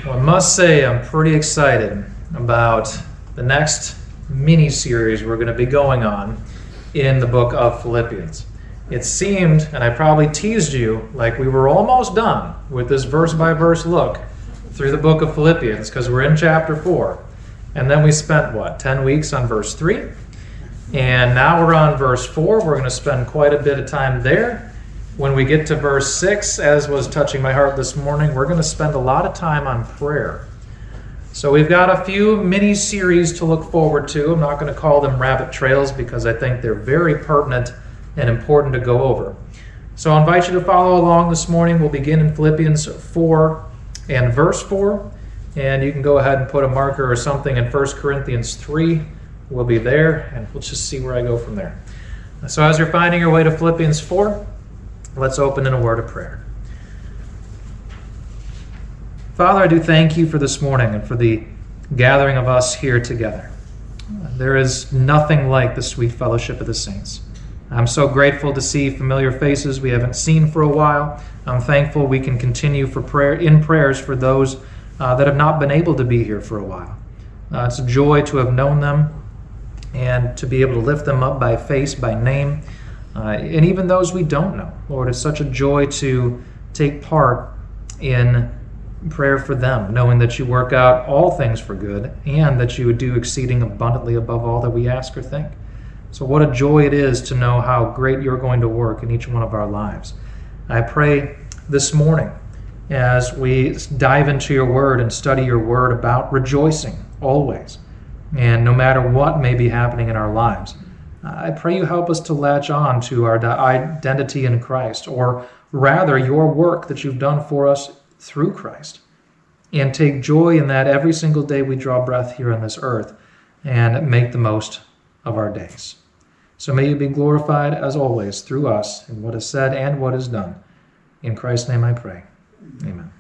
Well, I must say I'm pretty excited about the next mini-series we're going to be going on in the book of Philippians. It seemed, and I probably teased you, like we were almost done with this verse-by-verse look through the book of Philippians because we're in chapter 4. And then we spent, 10 weeks on verse 3? And now we're on verse 4. We're going to spend quite a bit of time there. When we get to verse 6, as was touching my heart this morning, we're going to spend a lot of time on prayer. So we've got a few mini-series to look forward to. I'm not going to call them rabbit trails because I think they're very pertinent and important to go over. So I invite you to follow along this morning. We'll begin in Philippians 4 and verse 4. And you can go ahead and put a marker or something in 1 Corinthians 3. We'll be there, and we'll just see where I go from there. So as you're finding your way to Philippians 4, let's open in a word of prayer. Father, I do thank you for this morning and for the gathering of us here together. There is nothing like the sweet fellowship of the saints. I'm so grateful to see familiar faces we haven't seen for a while. I'm thankful we can continue for prayers for those that have not been able to be here for a while. It's a joy to have known them and to be able to lift them up by face, by name, and even those we don't know. Lord, it's such a joy to take part in prayer for them, knowing that you work out all things for good and that you would do exceeding abundantly above all that we ask or think. So what a joy it is to know how great you're going to work in each one of our lives. I pray this morning as we dive into your word and study your word about rejoicing always, and no matter what may be happening in our lives, I pray you help us to latch on to our identity in Christ, or rather your work that you've done for us through Christ, and take joy in that every single day we draw breath here on this earth and make the most of our days. So may you be glorified as always through us in what is said and what is done. In Christ's name I pray. Amen.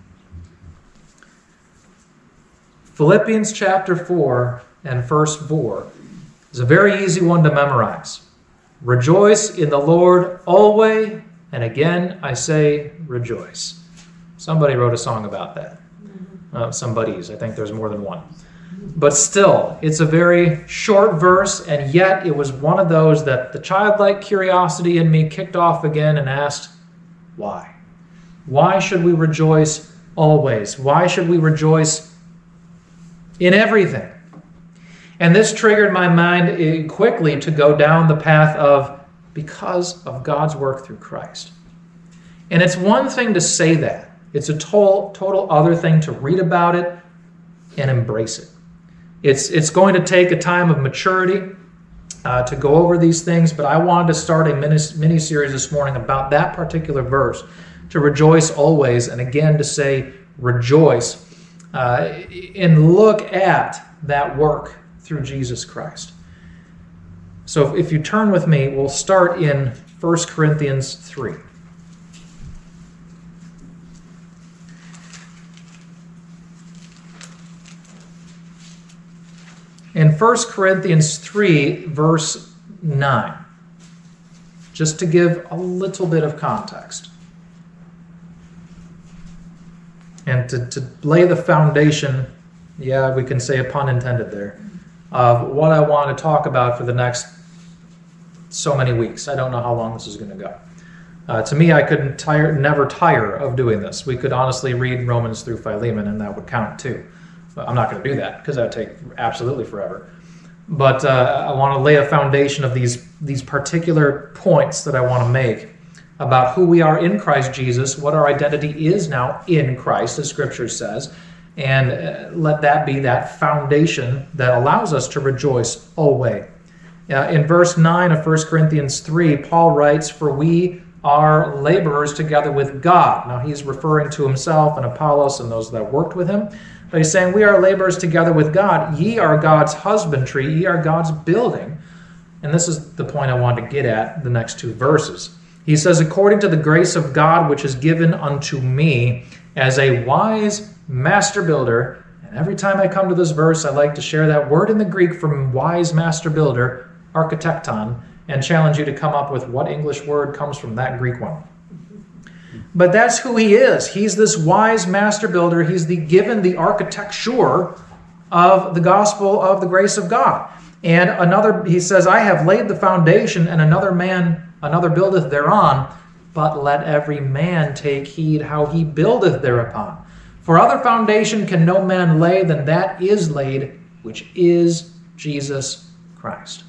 Philippians chapter 4 and verse 4 is a very easy one to memorize. Rejoice in the Lord always, and again I say rejoice. Somebody wrote a song about that. Somebody's. I think there's more than one. But still, it's a very short verse, and yet it was one of those that the childlike curiosity in me kicked off again and asked, why? Why should we rejoice always? Why should we rejoice in everything? And this triggered my mind quickly to go down the path of because of God's work through Christ. And it's one thing to say that. It's a total other thing to read about it and embrace it. It's going to take a time of maturity to go over these things, but I wanted to start a mini-series this morning about that particular verse, to rejoice always, and again to say rejoice, and look at that work through Jesus Christ. So if you turn with me, we'll start in 1 Corinthians 3. In 1 Corinthians 3, verse 9, just to give a little bit of context, and to lay the foundation, yeah, we can say a pun intended there, of what I want to talk about for the next so many weeks. I don't know how long this is going to go. To me, I couldn't never tire of doing this. We could honestly read Romans through Philemon, and that would count too. But I'm not going to do that because that would take absolutely forever. But I want to lay a foundation of these particular points that I want to make about who we are in Christ Jesus, what our identity is now in Christ, as Scripture says, and let that be that foundation that allows us to rejoice always. In verse 9 of 1 Corinthians 3, Paul writes, "For we are laborers together with God." Now he's referring to himself and Apollos and those that worked with him. But he's saying, we are laborers together with God. Ye are God's husbandry. Ye are God's building. And this is the point I want to get at, the next two verses. He says, according to the grace of God which is given unto me as a wise master builder. And every time I come to this verse, I like to share that word in the Greek from wise master builder, architecton, and challenge you to come up with what English word comes from that Greek one. But that's who he is. He's this wise master builder. He's given the architecture of the gospel of the grace of God. And he says, I have laid the foundation, and another buildeth thereon, but let every man take heed how he buildeth thereupon. For other foundation can no man lay than that is laid, which is Jesus Christ.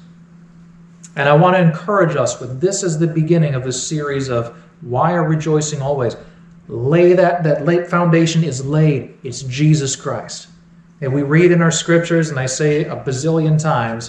And I want to encourage us with this as the beginning of this series of Why Are Rejoicing Always? That late foundation is laid. It's Jesus Christ. And we read in our scriptures, and I say a bazillion times,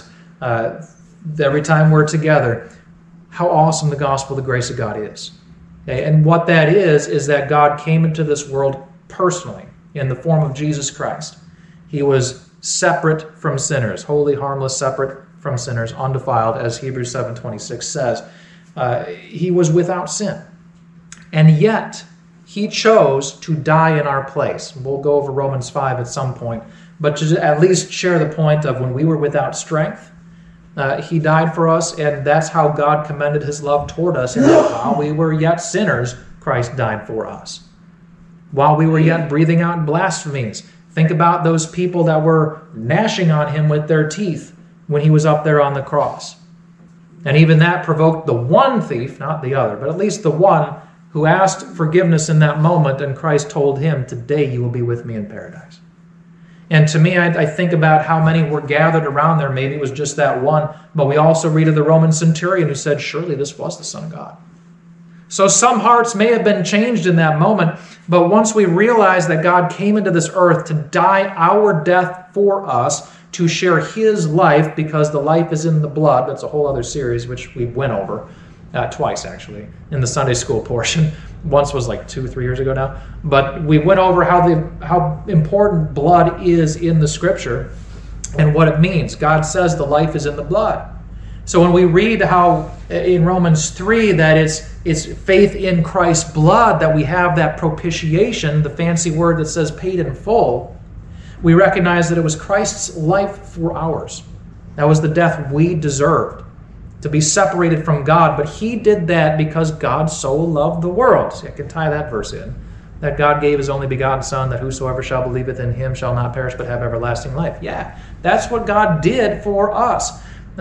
every time we're together, how awesome the gospel of the grace of God is. And what that is that God came into this world personally in the form of Jesus Christ. He was separate from sinners, holy, harmless, separate from sinners, undefiled, as Hebrews 7:26 says. He was without sin. And yet, he chose to die in our place. We'll go over Romans 5 at some point, but to at least share the point of when we were without strength, he died for us, and that's how God commended his love toward us. And that while we were yet sinners, Christ died for us. While we were yet breathing out blasphemies, think about those people that were gnashing on him with their teeth when he was up there on the cross. And even that provoked the one thief, not the other, but at least the one who asked forgiveness in that moment, and Christ told him, today you will be with me in paradise. And to me, I think about how many were gathered around there. Maybe it was just that one, but we also read of the Roman centurion who said, surely this was the Son of God. So some hearts may have been changed in that moment, but once we realize that God came into this earth to die our death for us, to share his life, because the life is in the blood. That's a whole other series, which we went over twice, actually, in the Sunday school portion. Once was like 2-3 years ago now. But we went over how important blood is in the Scripture and what it means. God says the life is in the blood. So when we read how in Romans 3 that it's faith in Christ's blood that we have that propitiation, the fancy word that says paid in full, we recognize that it was Christ's life for ours. That was the death we deserved, to be separated from God. But he did that because God so loved the world. See, I can tie that verse in. That God gave his only begotten Son, that whosoever shall believeth in him shall not perish but have everlasting life. Yeah, that's what God did for us.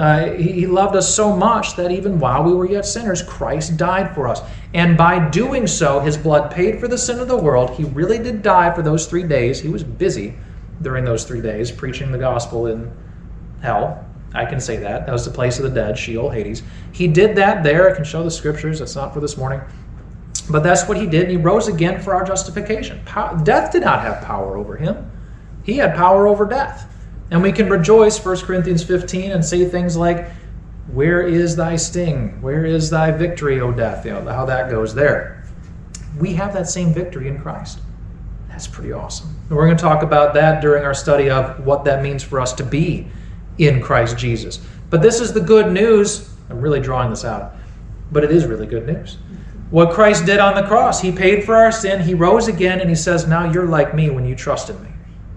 He loved us so much that even while we were yet sinners, Christ died for us. And by doing so, his blood paid for the sin of the world. He really did die for those 3 days. He was busy during those 3 days preaching the gospel in hell. I can say that. That was the place of the dead, Sheol, Hades. He did that there. I can show the scriptures. That's not for this morning. But that's what he did. And he rose again for our justification. Death did not have power over him. He had power over death. And we can rejoice, 1 Corinthians 15, and say things like, where is thy sting? Where is thy victory, O death? You know, how that goes there. We have that same victory in Christ. That's pretty awesome. And we're going to talk about that during our study of what that means for us to be in Christ Jesus. But this is the good news. I'm really drawing this out, but it is really good news. What Christ did on the cross, he paid for our sin, he rose again, and he says, now you're like me when you trust in me.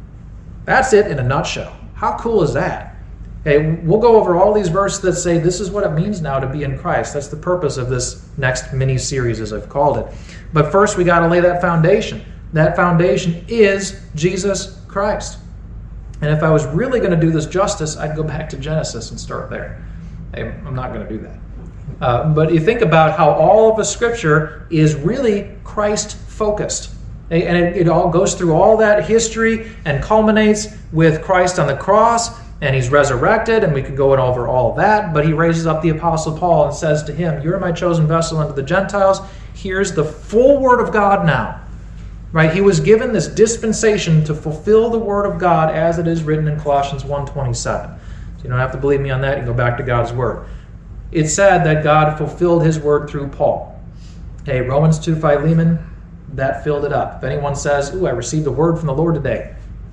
That's it in a nutshell. How cool is that? Okay, we'll go over all these verses that say this is what it means now to be in Christ. That's the purpose of this next mini-series, as I've called it. But first, we got to lay that foundation. That foundation is Jesus Christ. And if I was really going to do this justice, I'd go back to Genesis and start there. I'm not going to do that. But you think about how all of the Scripture is really Christ-focused. And it all goes through all that history and culminates with Christ on the cross, and he's resurrected, and we could go over all of that. But he raises up the Apostle Paul and says to him, you're my chosen vessel unto the Gentiles. Here's the full Word of God now. Right? He was given this dispensation to fulfill the Word of God as it is written in Colossians 1:27. So you don't have to believe me on that. You can go back to God's Word. It's said that God fulfilled his Word through Paul. Okay, Romans 2, Philemon, that filled it up. If anyone says, ooh, I received a word from the Lord today.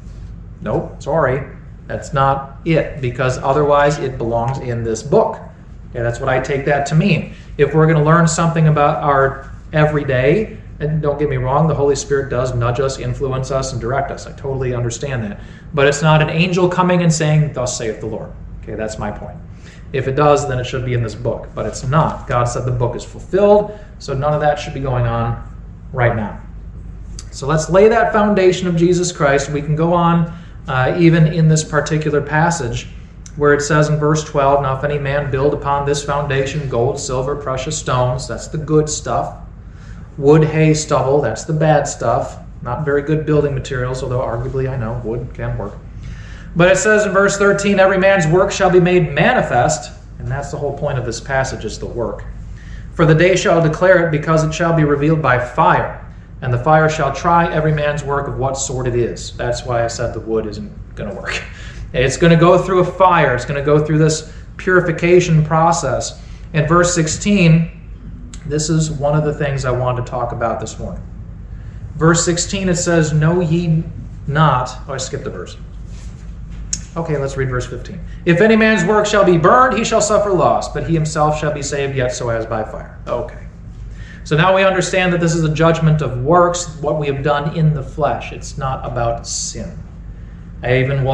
Nope, sorry. That's not it, because otherwise it belongs in this book. Okay, that's what I take that to mean. If we're going to learn something about our everyday, and don't get me wrong, the Holy Spirit does nudge us, influence us, and direct us. I totally understand that. But it's not an angel coming and saying, thus saith the Lord. Okay, that's my point. If it does, then it should be in this book. But it's not. God said the book is fulfilled, so none of that should be going on right now. So let's lay that foundation of Jesus Christ. We can go on even in this particular passage where it says in verse 12, now if any man build upon this foundation gold, silver, precious stones, that's the good stuff. Wood, hay, stubble, that's the bad stuff. Not very good building materials, although arguably I know wood can work. But it says in verse 13, every man's work shall be made manifest, and that's the whole point of this passage, is the work. For the day shall declare it, because it shall be revealed by fire. And the fire shall try every man's work of what sort it is. That's why I said the wood isn't going to work. It's going to go through a fire. It's going to go through this purification process. In verse 16, this is one of the things I wanted to talk about this morning. Verse 16, it says, know ye not... Oh, I skipped a verse. Okay, let's read verse 15. If any man's work shall be burned, he shall suffer loss, but he himself shall be saved, yet so as by fire. Okay. So now we understand that this is a judgment of works, what we have done in the flesh. It's not about sin. I even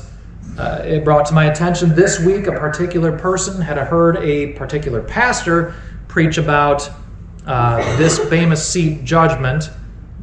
it brought to my attention this week, a particular person had heard a particular pastor preach about this Bema Seat judgment,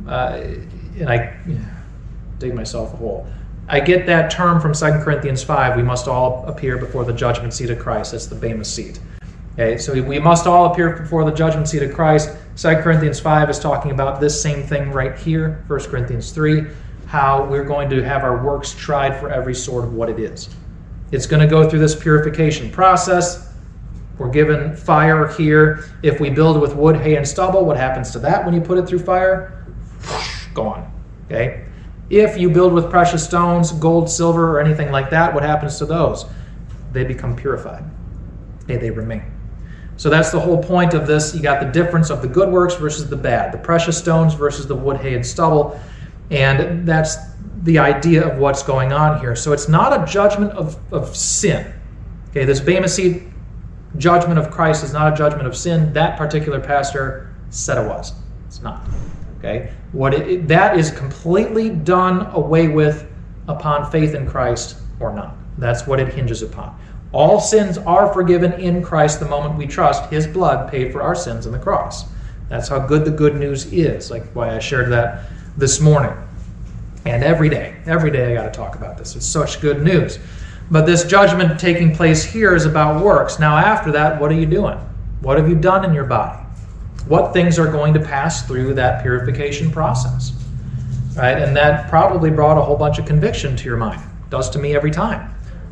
and I dig myself a hole. I get that term from 2 Corinthians 5. We must all appear before the judgment seat of Christ. That's the Bema Seat. Okay, so we must all appear before the judgment seat of Christ. 2 Corinthians 5 is talking about this same thing right here. 1 Corinthians 3, how we're going to have our works tried for every sort of what it is. It's going to go through this purification process. We're given fire here. If we build with wood, hay, and stubble, what happens to that when you put it through fire? Gone. Okay? If you build with precious stones, gold, silver, or anything like that, what happens to those? They become purified. They remain. So that's the whole point of this. You got the difference of the good works versus the bad, the precious stones versus the wood, hay, and stubble. And that's the idea of what's going on here. So it's not a judgment of sin. Okay, this Bema Seat judgment of Christ is not a judgment of sin. That particular pastor said it was. It's not. Okay, that is completely done away with upon faith in Christ or not. That's what it hinges upon. All sins are forgiven in Christ the moment we trust His blood paid for our sins on the cross. That's how good the good news is, like why I shared that this morning. And every day I got to talk about this. It's such good news. But this judgment taking place here is about works. Now after that, what are you doing? What have you done in your body? What things are going to pass through that purification process? Right? And that probably brought a whole bunch of conviction to your mind. It does to me every time.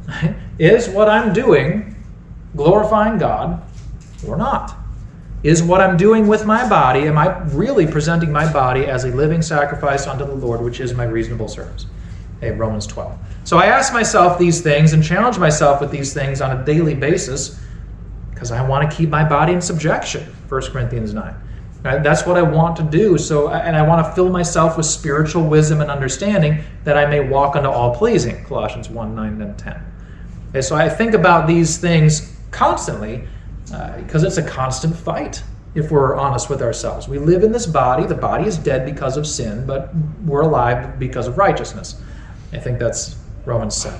Is what I'm doing glorifying God or not? Is what I'm doing with my body, am I really presenting my body as a living sacrifice unto the Lord, which is my reasonable service? Okay, Romans 12. So I ask myself these things and challenge myself with these things on a daily basis because I want to keep my body in subjection, 1 Corinthians 9. Right? That's what I want to do. And I want to fill myself with spiritual wisdom and understanding that I may walk unto all pleasing, Colossians 1, 9, and 10. Okay, so I think about these things constantly because it's a constant fight, if we're honest with ourselves. We live in this body. The body is dead because of sin, but we're alive because of righteousness. I think that's Romans 7.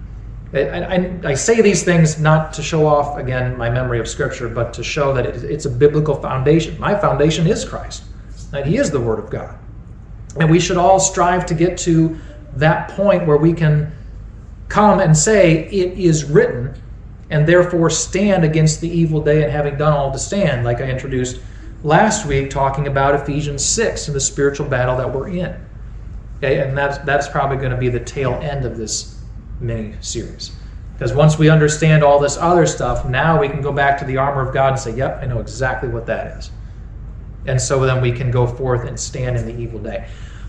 I say these things not to show off, again, my memory of Scripture, but to show that it's a biblical foundation. My foundation is Christ. That He is the Word of God. And we should all strive to get to that point where we can come and say, it is written, and therefore stand against the evil day, and having done all to stand, like I introduced last week, talking about Ephesians 6 and the spiritual battle that we're in. Okay, and that's probably going to be the tail end of this mini-series. Because once we understand all this other stuff, now we can go back to the armor of God and say, yep, I know exactly what that is. And so then we can go forth and stand in the evil day.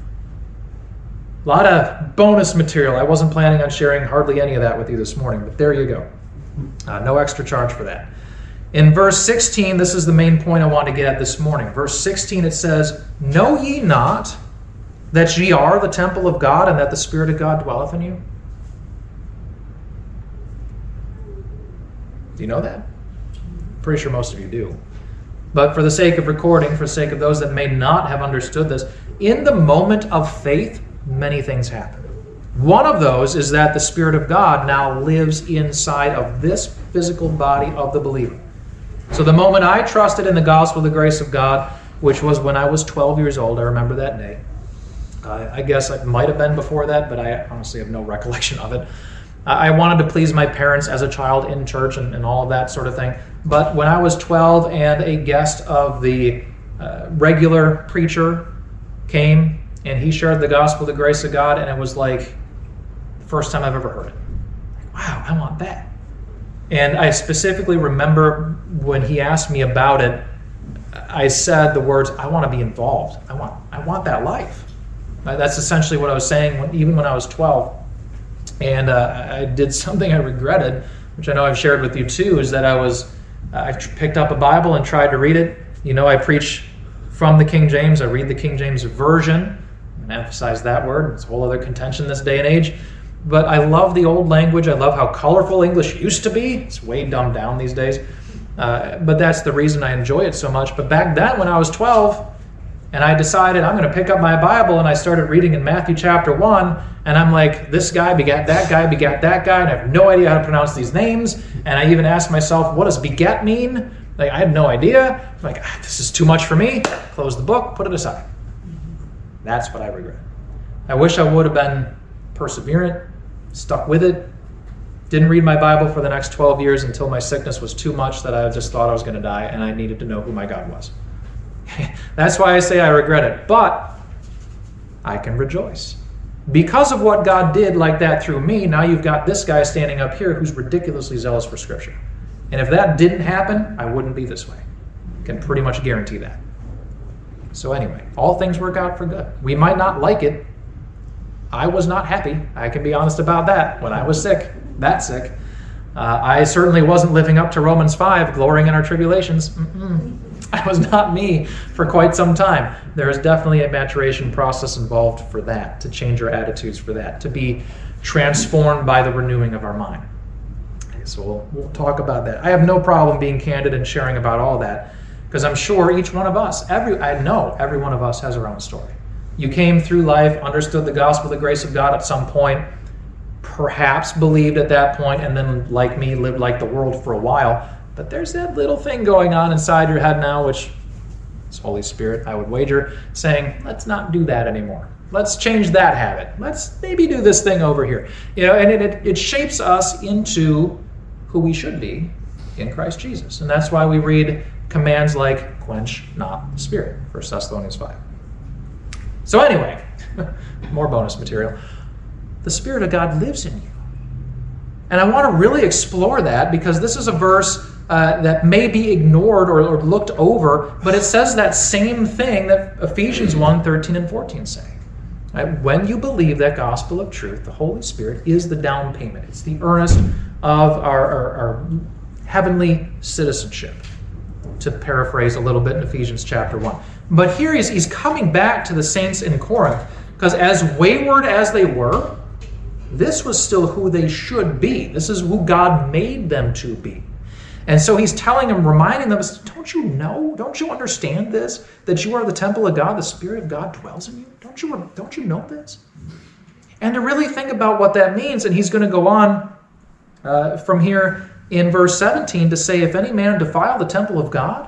A lot of bonus material. I wasn't planning on sharing hardly any of that with you this morning, but there you go. No extra charge for that. In verse 16, this is the main point I want to get at this morning. Verse 16, it says, know ye not that ye are the temple of God, and that the Spirit of God dwelleth in you? Do you know that? Pretty sure most of you do. But for the sake of recording, for the sake of those that may not have understood this, in the moment of faith, many things happen. One of those is that the Spirit of God now lives inside of this physical body of the believer. So the moment I trusted in the gospel of the grace of God, which was when I was 12 years old. I remember that day. I guess it might have been before that, but I honestly have no recollection of it. I wanted to please my parents as a child in church and all of that sort of thing. But when I was 12 and a guest of the regular preacher came and he shared the gospel of the grace of God, and it was like the first time I've ever heard it. Wow, I want that. And I specifically remember when he asked me about it, I said the words, I want to be involved. I want that life. That's essentially what I was saying even when I was 12. And I did something I regretted, which I know I've shared with you too, is that I picked up a Bible and tried to read it. You know, I preach from the King James. I read the King James Version. I'm going to emphasize that word. It's a whole other contention this day and age. But I love the old language. I love how colorful English used to be. It's way dumbed down these days. But that's the reason I enjoy it so much. But back then when I was 12, and I decided I'm going to pick up my Bible, and I started reading in Matthew chapter 1, and I'm like, this guy begat that guy, and I have no idea how to pronounce these names. And I even asked myself, what does beget mean? Like, I had no idea. I'm like, this is too much for me. Close the book, put it aside. That's what I regret. I wish I would have been perseverant, stuck with it, didn't read my Bible for the next 12 years until my sickness was too much that I just thought I was going to die, and I needed to know who my God was. That's why I say I regret it. But I can rejoice. Because of what God did like that through me, now you've got this guy standing up here who's ridiculously zealous for Scripture. And if that didn't happen, I wouldn't be this way. I can pretty much guarantee that. So anyway, all things work out for good. We might not like it. I was not happy. I can be honest about that. When I was sick, that sick, I certainly wasn't living up to Romans 5, glorying in our tribulations. That was not me for quite some time. There is definitely a maturation process involved for that, to change our attitudes for that, to be transformed by the renewing of our mind. So we'll talk about that. I have no problem being candid and sharing about all that, because I'm sure each one of us, I know every one of us has our own story. You came through life, understood the gospel, the grace of God at some point, perhaps believed at that point, and then, like me, lived like the world for a while. But there's that little thing going on inside your head now, which is Holy Spirit, I would wager, saying, let's not do that anymore. Let's change that habit. Let's maybe do this thing over here. You know, and it shapes us into who we should be in Christ Jesus. And that's why we read commands like, quench not the Spirit, 1 Thessalonians 5. So anyway, more bonus material. The Spirit of God lives in you. And I want to really explore that, because this is a verse that may be ignored or looked over, but it says that same thing that Ephesians 1:13 and 14 say. Right? When you believe that gospel of truth, the Holy Spirit is the down payment. It's the earnest of our heavenly citizenship, to paraphrase a little bit in Ephesians chapter 1. But here he's coming back to the saints in Corinth, because as wayward as they were, this was still who they should be. This is who God made them to be. And so he's telling them, reminding them, don't you know? Don't you understand this? That you are the temple of God, the Spirit of God dwells in you? Don't you know this? And to really think about what that means, and he's going to go on from here in verse 17 to say, if any man defile the temple of God,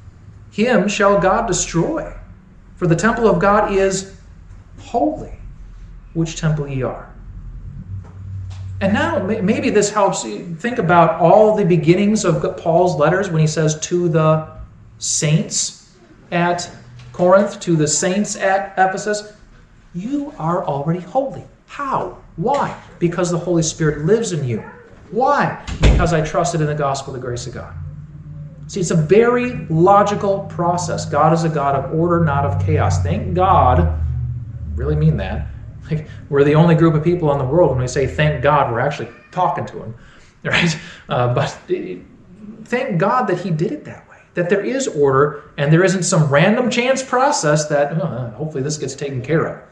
him shall God destroy. For the temple of God is holy, which temple ye are. And now maybe this helps you think about all the beginnings of Paul's letters when he says to the saints at Corinth, to the saints at Ephesus, you are already holy. How? Why? Because the Holy Spirit lives in you. Why? Because I trusted in the gospel of the grace of God. See, it's a very logical process. God is a God of order, not of chaos. Thank God, I really mean that. Like, we're the only group of people in the world, when we say thank God, we're actually talking to him, right? But thank God that he did it that way, that there is order, and there isn't some random chance process that hopefully this gets taken care of.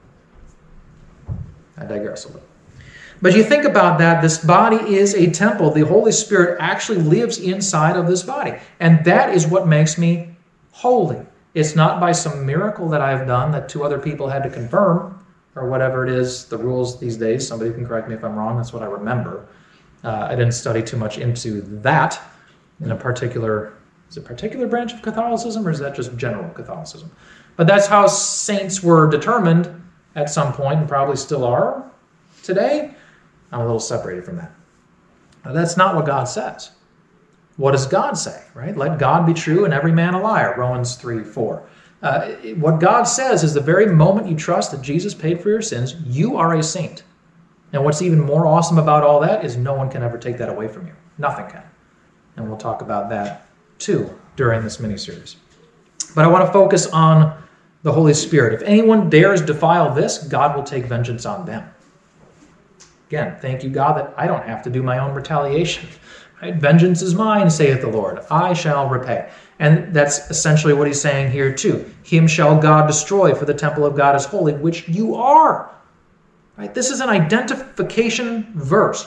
I digress a little. But you think about that, this body is a temple. The Holy Spirit actually lives inside of this body, and that is what makes me holy. It's not by some miracle that I've done that two other people had to confirm, or whatever it is, the rules these days. Somebody can correct me if I'm wrong. That's what I remember. I didn't study too much into that in a particular Is it a particular branch of Catholicism, or is that just general Catholicism? But that's how saints were determined at some point, and probably still are today. I'm a little separated from that. Now, that's not what God says. What does God say, right? Let God be true and every man a liar, Romans 3:4. What God says is the very moment you trust that Jesus paid for your sins, you are a saint. And what's even more awesome about all that is no one can ever take that away from you. Nothing can. And we'll talk about that too during this mini-series. But I want to focus on the Holy Spirit. If anyone dares defile this, God will take vengeance on them. Again, thank you, God, that I don't have to do my own retaliation. Right? Vengeance is mine, saith the Lord. I shall repay. And that's essentially what he's saying here too. Him shall God destroy, for the temple of God is holy, which you are. Right? This is an identification verse.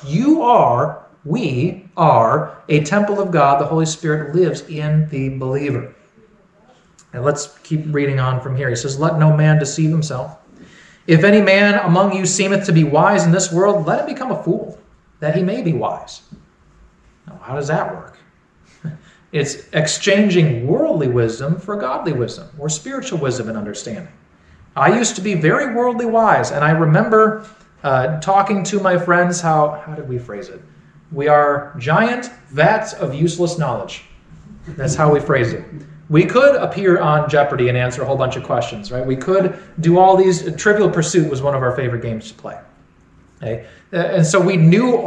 We are a temple of God. The Holy Spirit lives in the believer. And let's keep reading on from here. He says, let no man deceive himself. If any man among you seemeth to be wise in this world, let him become a fool, that he may be wise. Now, how does that work? It's exchanging worldly wisdom for godly wisdom, or spiritual wisdom and understanding. I used to be very worldly wise, and I remember talking to my friends how did we phrase it? We are giant vats of useless knowledge. That's how we phrase it. We could appear on Jeopardy and answer a whole bunch of questions, right? We could do all these. Trivial Pursuit was one of our favorite games to play. Okay? And so we knew,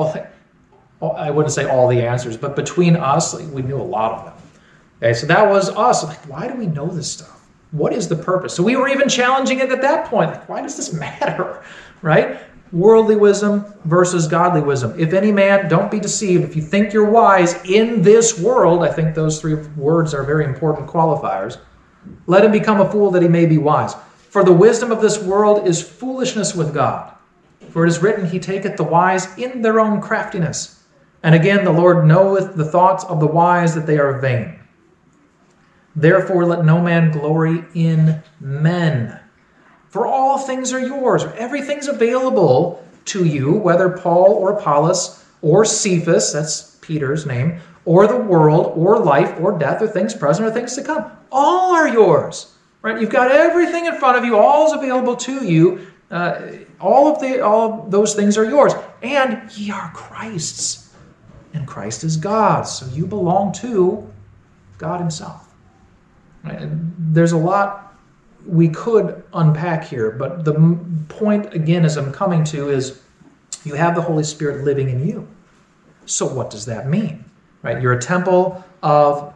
I wouldn't say all the answers, but between us, we knew a lot of them. Okay? So that was us. Like, why do we know this stuff? What is the purpose? So we were even challenging it at that point. Like, why does this matter? Right? Worldly wisdom versus godly wisdom. If any man, don't be deceived. If you think you're wise in this world, I think those three words are very important qualifiers. Let him become a fool that he may be wise. For the wisdom of this world is foolishness with God. For it is written, he taketh the wise in their own craftiness. And again, the Lord knoweth the thoughts of the wise, that they are vain. Therefore, let no man glory in men. For all things are yours. Everything's available to you, whether Paul or Apollos or Cephas, that's Peter's name, or the world or life or death or things present or things to come. All are yours. Right? You've got everything in front of you. All is available to you. All of those things are yours. And ye are Christ's. And Christ is God's. So you belong to God himself. Right? And there's a lot we could unpack here, but the point, again, as I'm coming to, is you have the Holy Spirit living in you. So what does that mean? Right? You're a temple of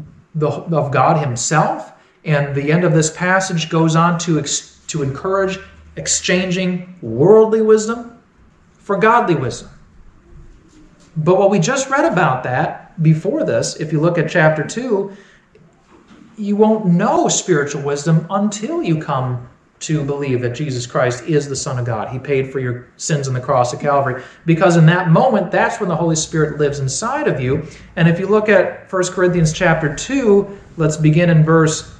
God himself, and the end of this passage goes on to encourage exchanging worldly wisdom for godly wisdom. But what we just read about that before this, if you look at chapter 2, you won't know spiritual wisdom until you come to believe that Jesus Christ is the Son of God. He paid for your sins on the cross of Calvary. Because in that moment, that's when the Holy Spirit lives inside of you. And if you look at 1 Corinthians chapter 2, let's begin in verse...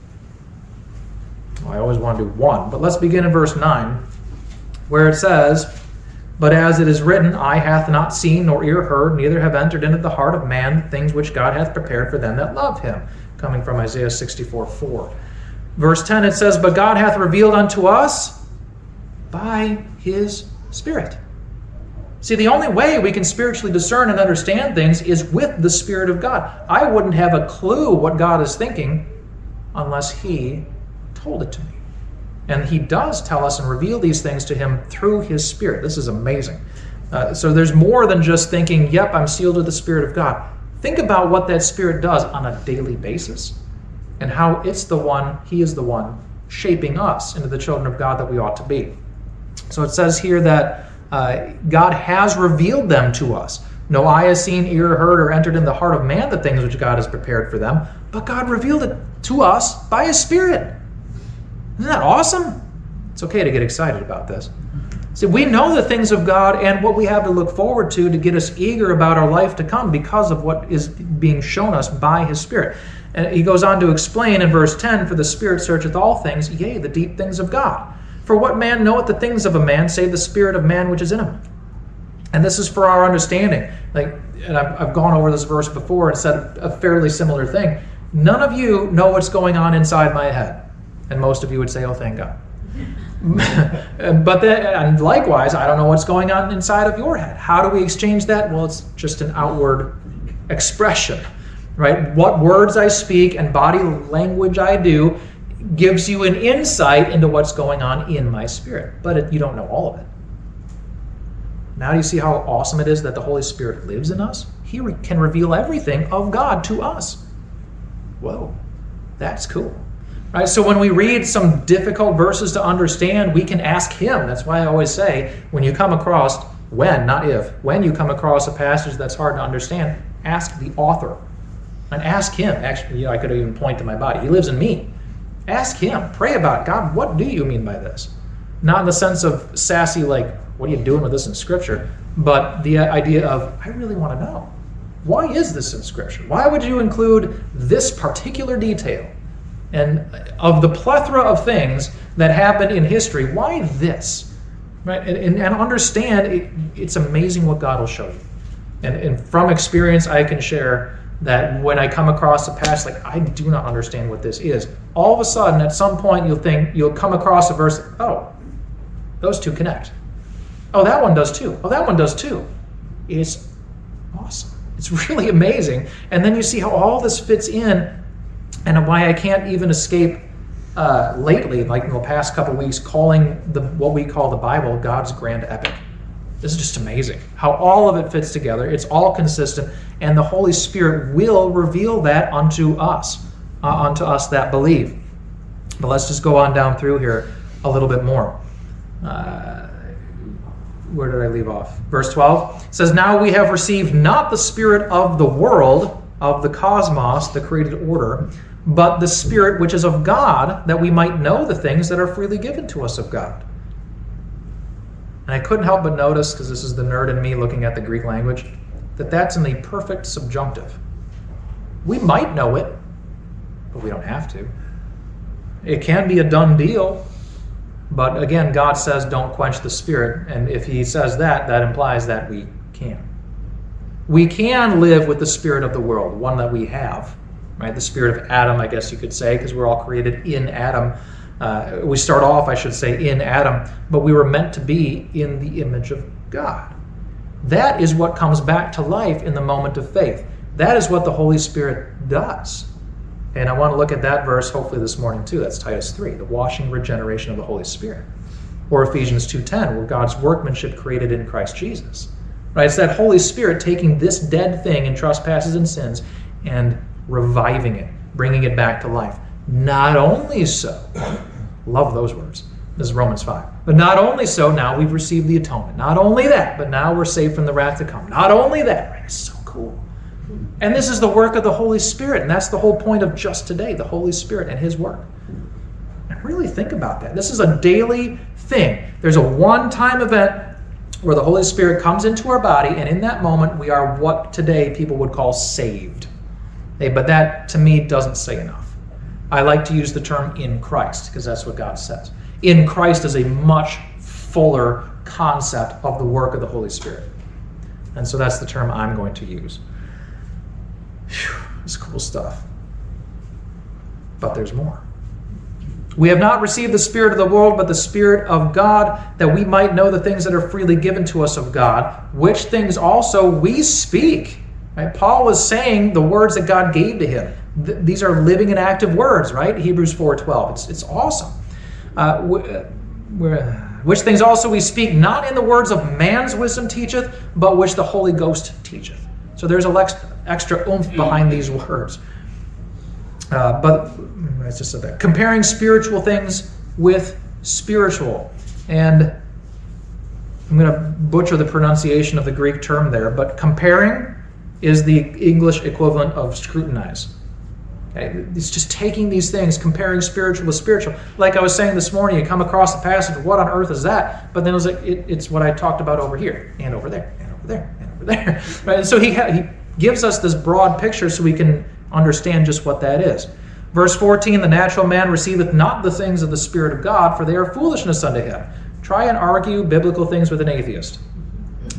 I always want to do 1, but let's begin in verse 9, where it says, But as it is written, eye hath not seen, nor ear heard, neither have entered into the heart of man the things which God hath prepared for them that love him. Coming from Isaiah 64:4. Verse 10, it says, But God hath revealed unto us by his Spirit. See, the only way we can spiritually discern and understand things is with the Spirit of God. I wouldn't have a clue what God is thinking unless he told it to me. And he does tell us and reveal these things to him through his Spirit. This is amazing. So there's more than just thinking, yep, I'm sealed with the Spirit of God. Think about what that Spirit does on a daily basis and how he is the one shaping us into the children of God that we ought to be. So it says here that God has revealed them to us. No eye has seen, ear heard, or entered in the heart of man the things which God has prepared for them, but God revealed it to us by his Spirit. Isn't that awesome? It's okay to get excited about this. See, we know the things of God and what we have to look forward to get us eager about our life to come because of what is being shown us by his Spirit. And he goes on to explain in verse 10, For the Spirit searcheth all things, yea, the deep things of God. For what man knoweth the things of a man, save the spirit of man which is in him? And this is for our understanding. And I've gone over this verse before and said a fairly similar thing. None of you know what's going on inside my head. And most of you would say, oh, thank God. And likewise, I don't know what's going on inside of your head. How do we exchange that? Well, it's just an outward expression, right? What words I speak and body language I do gives you an insight into what's going on in my spirit. But you don't know all of it. Now do you see how awesome it is that the Holy Spirit lives in us? He can reveal everything of God to us. Whoa, that's cool. Right, so when we read some difficult verses to understand, we can ask Him. That's why I always say, when you come across, not if, when you come across a passage that's hard to understand, ask the author. And ask Him. Actually, I could even point to my body. He lives in me. Ask Him. Pray about it. God, what do you mean by this? Not in the sense of sassy, like, what are you doing with this in Scripture? But the idea of, I really want to know. Why is this in Scripture? Why would you include this particular detail? And of the plethora of things that happened in history, why this? Right? And understand, it's amazing what God will show you. And from experience, I can share that when I come across a passage, like, I do not understand what this is. All of a sudden, at some point, you'll come across a verse, oh, those two connect. Oh, that one does too. Oh, that one does too. It's awesome. It's really amazing. And then you see how all this fits in, and why I can't even escape lately, like in the past couple weeks, calling what we call the Bible God's grand epic. This is just amazing how all of it fits together. It's all consistent, and the Holy Spirit will reveal that unto us that believe. But let's just go on down through here a little bit more. Where did I leave off? Verse 12 says, now we have received not the spirit of the world, of the cosmos, the created order, but the Spirit which is of God, that we might know the things that are freely given to us of God. And I couldn't help but notice, because this is the nerd in me looking at the Greek language, that's in the perfect subjunctive. We might know it, but we don't have to. It can be a done deal, but again, God says don't quench the Spirit, and if He says that, that implies that we can. We can live with the spirit of the world, one that we have. Right, the spirit of Adam, I guess you could say, because we're all created in Adam. We start off, I should say, in Adam, but we were meant to be in the image of God. That is what comes back to life in the moment of faith. That is what the Holy Spirit does. And I want to look at that verse hopefully this morning too. That's Titus 3, the washing regeneration of the Holy Spirit. Or Ephesians 2:10, where God's workmanship created in Christ Jesus. Right, it's that Holy Spirit taking this dead thing in trespasses and sins and reviving it, bringing it back to life. Not only so, love those words. This is Romans 5. But not only so, now we've received the atonement. Not only that, but now we're saved from the wrath to come. Not only that, right? It's so cool. And this is the work of the Holy Spirit, and that's the whole point of just today, the Holy Spirit and His work. And really think about that. This is a daily thing. There's a one-time event where the Holy Spirit comes into our body, and in that moment, we are what today people would call saved. But that, to me, doesn't say enough. I like to use the term in Christ, because that's what God says. In Christ is a much fuller concept of the work of the Holy Spirit. And so that's the term I'm going to use. Whew, it's cool stuff. But there's more. We have not received the spirit of the world, but the Spirit of God, that we might know the things that are freely given to us of God, which things also we speak. Right? Paul was saying the words that God gave to him. These are living and active words, right? Hebrews 4:12. It's awesome. Which things also we speak, not in the words of man's wisdom teacheth, but which the Holy Ghost teacheth. So there's an extra oomph behind these words. But I just said that. Comparing spiritual things with spiritual. And I'm going to butcher the pronunciation of the Greek term there, but comparing is the English equivalent of scrutinize. Okay? It's just taking these things, comparing spiritual with spiritual. Like I was saying this morning, you come across the passage, what on earth is that? But then it was like, it's what I talked about over here, and over there, and over there, and over there. Right? And so he gives us this broad picture so we can understand just what that is. Verse 14, the natural man receiveth not the things of the Spirit of God, for they are foolishness unto him. Try and argue biblical things with an atheist.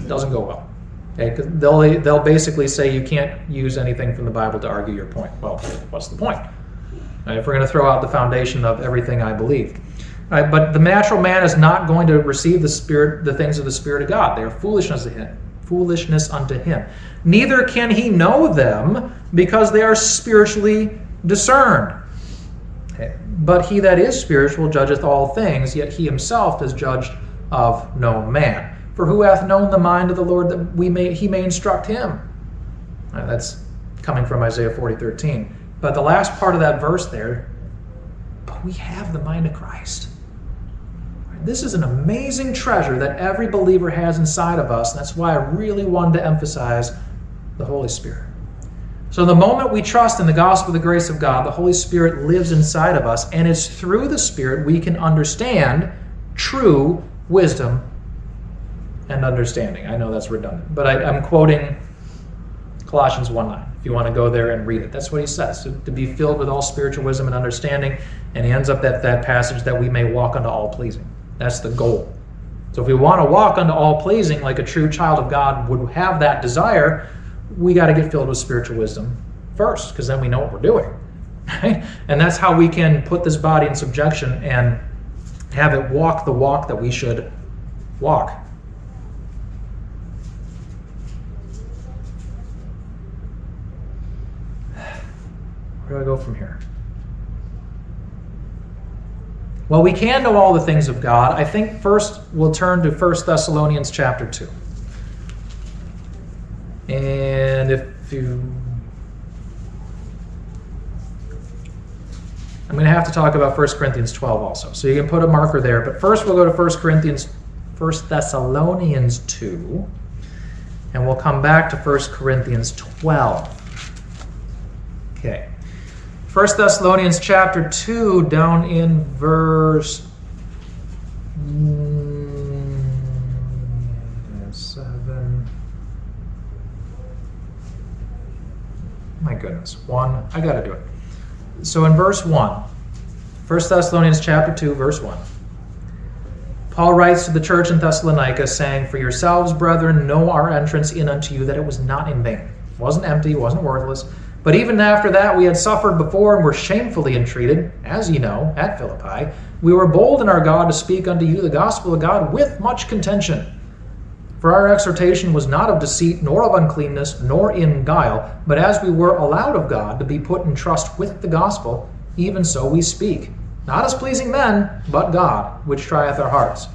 It doesn't go well. Okay? 'Cause they'll basically say you can't use anything from the Bible to argue your point. Well, what's the point? If we're going to throw out the foundation of everything I believe. But the natural man is not going to receive the things of the Spirit of God. They are foolishness unto him. Neither can he know them, because they are spiritually discerned. Okay. But he that is spiritual judgeth all things, yet he himself is judged of no man. For who hath known the mind of the Lord that he may instruct him? That's coming from Isaiah 40:13. But the last part of that verse there, but we have the mind of Christ. This is an amazing treasure that every believer has inside of us. And that's why I really wanted to emphasize the Holy Spirit. So the moment we trust in the gospel of the grace of God, the Holy Spirit lives inside of us, and it's through the Spirit we can understand true wisdom and understanding. I know that's redundant, but I'm quoting Colossians 1:9. If you want to go there and read it, that's what he says, to be filled with all spiritual wisdom and understanding. And he ends up at that passage that we may walk unto all pleasing. That's the goal. So if we want to walk unto all pleasing like a true child of God would have that desire, we got to get filled with spiritual wisdom first, because then we know what we're doing. Right? And that's how we can put this body in subjection and have it walk the walk that we should walk. Where do I go from here? Well, we can know all the things of God. I think first we'll turn to 1 Thessalonians chapter 2. And I'm going to have to talk about 1 Corinthians 12 also. So you can put a marker there. But first we'll go to 1 Thessalonians 2. And we'll come back to 1 Corinthians 12. Okay. 1 Thessalonians chapter 2, down in verse 7. My goodness, 1. I got to do it. So in verse 1, 1 Thessalonians chapter 2, verse 1, Paul writes to the church in Thessalonica, saying, For yourselves, brethren, know our entrance in unto you, that it was not in vain. It wasn't empty, it wasn't worthless. But even after that we had suffered before and were shamefully entreated, as ye know, at Philippi. We were bold in our God to speak unto you the gospel of God with much contention. For our exhortation was not of deceit, nor of uncleanness, nor in guile, but as we were allowed of God to be put in trust with the gospel, even so we speak. Not as pleasing men, but God, which trieth our hearts.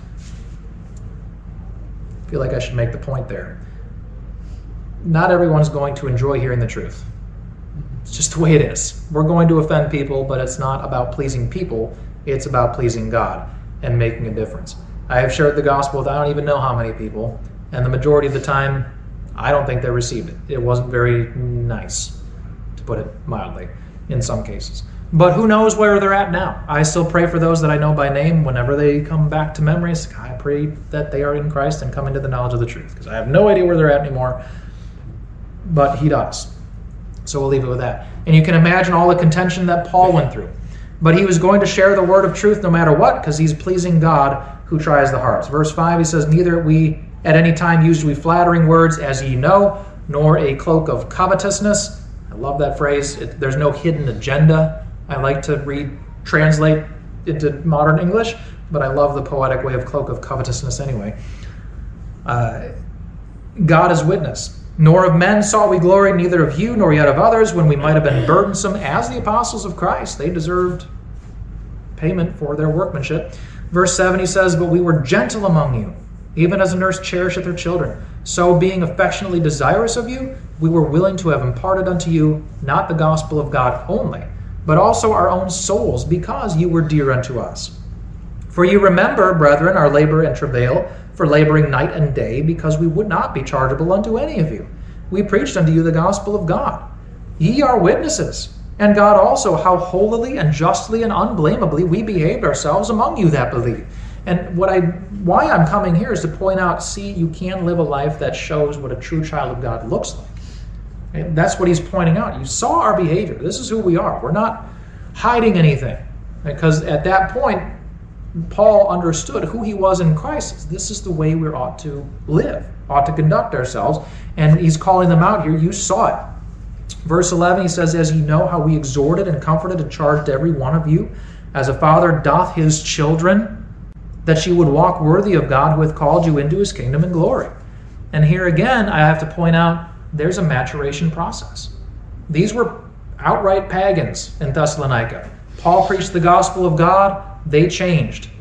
I feel like I should make the point there. Not everyone's going to enjoy hearing the truth. It's just the way it is. We're going to offend people, but it's not about pleasing people. It's about pleasing God and making a difference. I have shared the gospel with I don't even know how many people, and the majority of the time, I don't think they received it. It wasn't very nice, to put it mildly, in some cases. But who knows where they're at now? I still pray for those that I know by name whenever they come back to memories. I pray that they are in Christ and come into the knowledge of the truth, because I have no idea where they're at anymore, but he does. So we'll leave it with that. And you can imagine all the contention that Paul went through. But he was going to share the word of truth no matter what, because he's pleasing God who tries the hearts. Verse 5, he says, Neither we at any time used we flattering words, as ye know, nor a cloak of covetousness. I love that phrase. There's no hidden agenda. I like to translate into modern English, but I love the poetic way of cloak of covetousness anyway. God is witness. Nor of men sought we glory, neither of you, nor yet of others, when we might have been burdensome as the apostles of Christ. They deserved payment for their workmanship. Verse 7, he says, But we were gentle among you, even as a nurse cherisheth her children. So being affectionately desirous of you, we were willing to have imparted unto you not the gospel of God only, but also our own souls, because you were dear unto us. For you remember, brethren, our labor and travail, for laboring night and day, because we would not be chargeable unto any of you. We preached unto you the gospel of God. Ye are witnesses, and God also, how holily and justly and unblameably we behaved ourselves among you that believe. And why I'm coming here is to point out, see, you can live a life that shows what a true child of God looks like. And that's what he's pointing out. You saw our behavior. This is who we are. We're not hiding anything. Because at that point, Paul understood who he was in Christ. This is the way we ought to live, ought to conduct ourselves. And he's calling them out here. You saw it. Verse 11, he says, as you know how we exhorted and comforted and charged every one of you, as a father doth his children, that you would walk worthy of God who hath called you into his kingdom and glory. And here again, I have to point out, there's a maturation process. These were outright pagans in Thessalonica. Paul preached the gospel of God. They changed.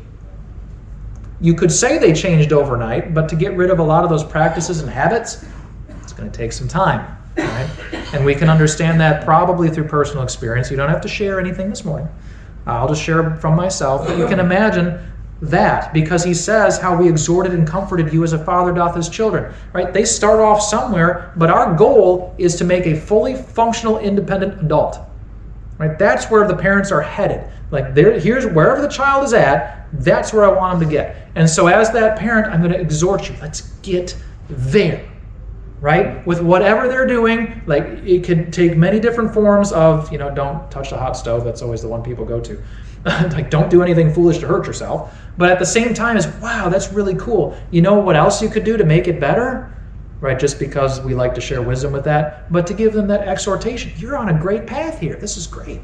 You could say they changed overnight, but to get rid of a lot of those practices and habits, it's going to take some time. Right? And we can understand that probably through personal experience. You don't have to share anything this morning. I'll just share from myself. But you can imagine that, because he says how we exhorted and comforted you as a father doth his children. Right? They start off somewhere, but our goal is to make a fully functional, independent adult. Right? That's where the parents are headed. Like, here's wherever the child is at, that's where I want them to get. And so as that parent, I'm going to exhort you, let's get there. Right? With whatever they're doing, like, it could take many different forms of, don't touch the hot stove. That's always the one people go to. Like, don't do anything foolish to hurt yourself. But at the same time, is wow, that's really cool. You know what else you could do to make it better? Right? Just because we like to share wisdom with that, but to give them that exhortation. You're on a great path here. This is great.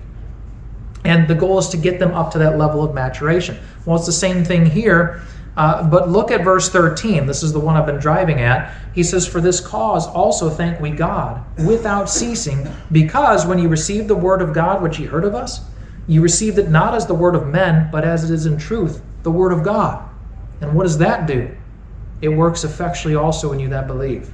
And the goal is to get them up to that level of maturation. Well, it's the same thing here. But look at verse 13. This is the one I've been driving at. He says, for this cause also thank we God without ceasing, because when you received the word of God, which ye heard of us, you received it not as the word of men, but as it is in truth, the word of God. And what does that do? It works effectually also in you that believe.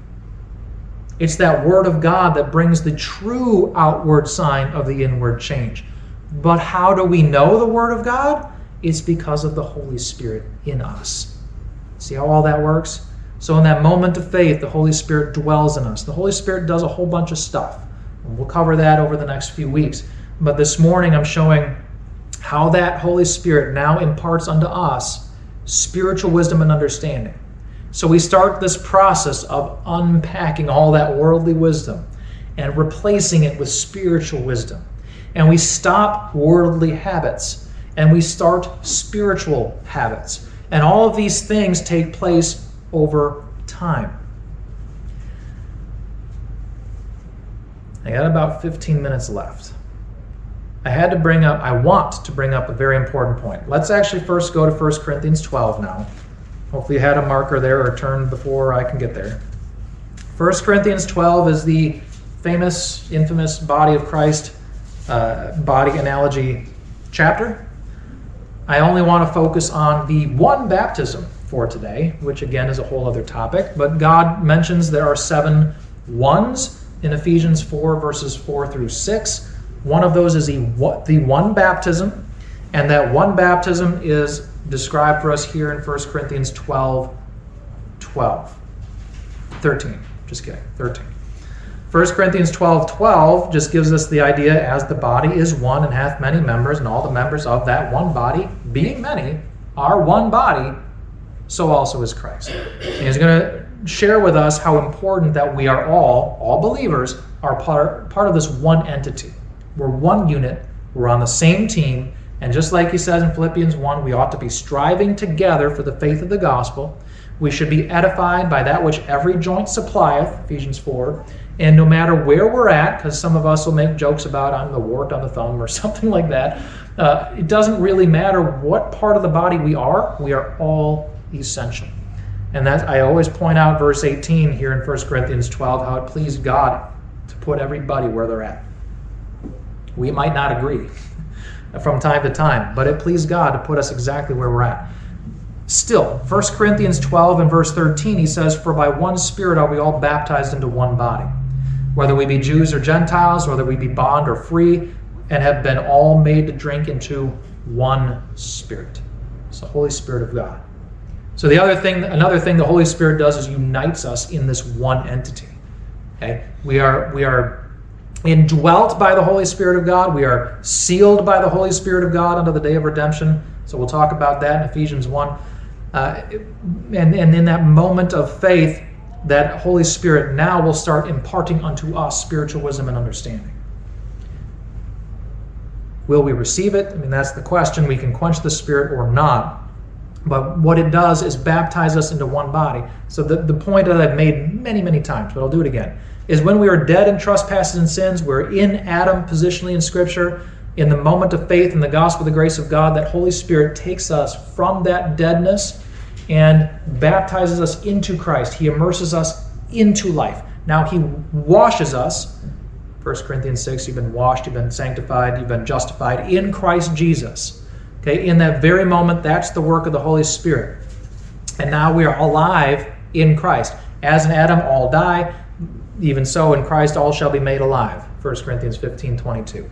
It's that word of God that brings the true outward sign of the inward change. But how do we know the word of God? It's because of the Holy Spirit in us. See how all that works? So in that moment of faith, the Holy Spirit dwells in us. The Holy Spirit does a whole bunch of stuff. And we'll cover that over the next few weeks. But this morning I'm showing how that Holy Spirit now imparts unto us spiritual wisdom and understanding. So we start this process of unpacking all that worldly wisdom and replacing it with spiritual wisdom. And we stop worldly habits and we start spiritual habits. And all of these things take place over time. I got about 15 minutes left. I want to bring up a very important point. Let's actually first go to 1 Corinthians 12 now. Hopefully you had a marker there or turned before I can get there. 1 Corinthians 12 is the famous, infamous body of Christ body analogy chapter. I only want to focus on the one baptism for today, which again is a whole other topic. But God mentions there are 7 ones in Ephesians 4, verses 4 through 6. One of those is the one baptism, and that one baptism is described for us here in 1 Corinthians 13. Just kidding, 13. 1 Corinthians 12:12 just gives us the idea, as the body is one and hath many members, and all the members of that one body, being many, are one body, so also is Christ. And he's going to share with us how important that we are all believers, are part of this one entity. We're one unit, we're on the same team, and just like he says in Philippians 1, we ought to be striving together for the faith of the gospel. We should be edified by that which every joint supplieth, Ephesians 4, and no matter where we're at, because some of us will make jokes about I'm the wart on the thumb or something like that, it doesn't really matter what part of the body we are all essential. And that I always point out verse 18 here in 1 Corinthians 12, how it pleased God to put everybody where they're at. We might not agree from time to time, but it pleased God to put us exactly where we're at. Still, 1 Corinthians 12 and verse 13, he says, for by one Spirit are we all baptized into one body, whether we be Jews or Gentiles, whether we be bond or free, and have been all made to drink into one Spirit. It's the Holy Spirit of God. So another thing the Holy Spirit does is unites us in this one entity. Okay? We are indwelt by the Holy Spirit of God. We are sealed by the Holy Spirit of God unto the day of redemption. So we'll talk about that in Ephesians 1. And in that moment of faith, that Holy Spirit now will start imparting unto us spiritual wisdom and understanding. Will we receive it? I mean, that's the question. We can quench the Spirit or not. But what it does is baptize us into one body. So the point that I've made many, many times, but I'll do it again, is when we are dead in trespasses and sins, we're in Adam positionally in Scripture. In the moment of faith in the gospel of the grace of God, that Holy Spirit takes us from that deadness and baptizes us into Christ. He immerses us into life. Now He washes us. 1 Corinthians 6, you've been washed, you've been sanctified, you've been justified in Christ Jesus. Okay, in that very moment, that's the work of the Holy Spirit. And now we are alive in Christ. As in Adam all die, even so in Christ all shall be made alive. 1 Corinthians 15:22.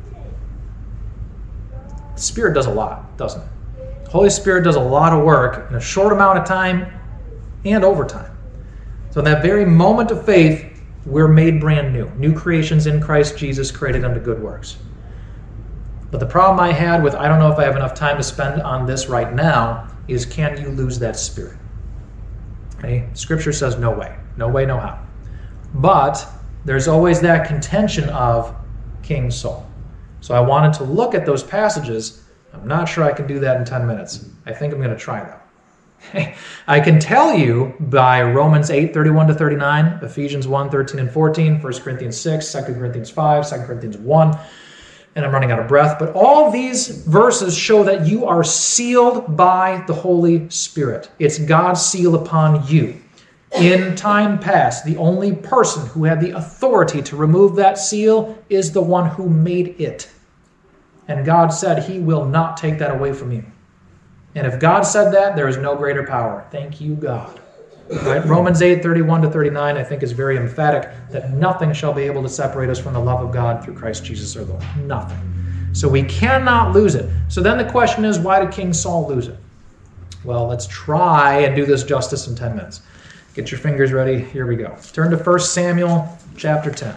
The Spirit does a lot, doesn't it? The Holy Spirit does a lot of work in a short amount of time and over time. So in that very moment of faith, we're made brand new. New creations in Christ Jesus, created unto good works. But the problem I had with, I don't know if I have enough time to spend on this right now, is can you lose that Spirit? Okay? Scripture says no way. No way, no how. But there's always that contention of King Saul. So I wanted to look at those passages. I'm not sure I can do that in 10 minutes. I think I'm going to try, though. I can tell you by Romans 8:31-39, Ephesians 1:13 and 14, 1 Corinthians 6, 2 Corinthians 5, 2 Corinthians 1, and I'm running out of breath. But all these verses show that you are sealed by the Holy Spirit. It's God's seal upon you. In time past, the only person who had the authority to remove that seal is the one who made it. And God said He will not take that away from you. And if God said that, there is no greater power. Thank you, God. Right? Romans 8:31-39, I think, is very emphatic that nothing shall be able to separate us from the love of God through Christ Jesus our Lord. Nothing. So we cannot lose it. So then the question is, why did King Saul lose it? Well, let's try and do this justice in 10 minutes. Get your fingers ready. Here we go. Turn to 1 Samuel chapter 10.